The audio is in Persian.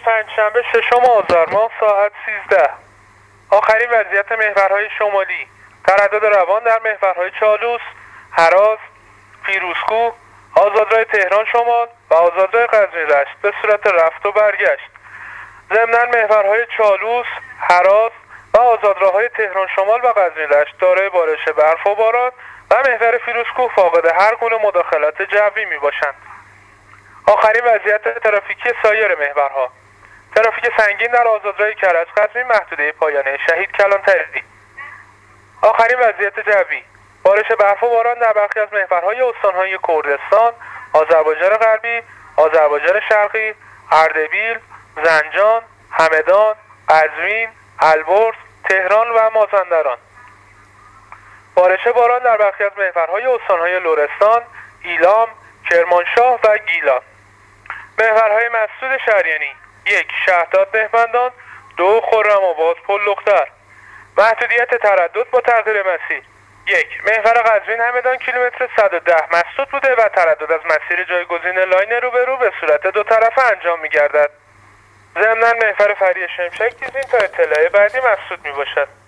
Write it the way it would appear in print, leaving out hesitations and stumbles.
پنجشنبه ششم آذر ماه ساعت 13. آخرین وضعیت محورهای شمالی: تردد روان در محورهای چالوس، هراز، فیروزکوه، آزادراه تهران شمال و آزادراه قزوین رشت به صورت رفت و برگشت. ضمناً محورهای چالوس، هراز و آزادراه‌های تهران شمال و قزوین رشت دارای بارش برف و باران و محور فیروزکوه فاقد هر گونه مداخلات جوی میباشند. آخرین وضعیت ترافیکی سایر محورها: ترافیک سنگین در آزادراه کرج قزوین محدوده پایانه شهید کلانتری. آخرین وضعیت جوی: بارش برف و باران در برخی از محورهای استانهای کردستان، آذربایجان غربی، آذربایجان شرقی، اردبیل، زنجان، همدان، قزوین، البرز، تهران و مازندران. بارش باران در برخی از محورهای استانهای لرستان، ایلام، کرمانشاه و گیلان. محورهای مسدود شهریانی: 1. شهرداد مهمندان، 2. خرم‌آباد پل‌لختر. محدودیت تردد با تغییر مسیر: 1. محور قزوین همدان کیلومتر 110 مسدود بوده و تردد از مسیر جایگزین لاین روبرو به صورت دو طرفه انجام می‌گردد. ضمناً محور فری شمشک دیزین تا اطلاع بعدی مسدود می‌باشد.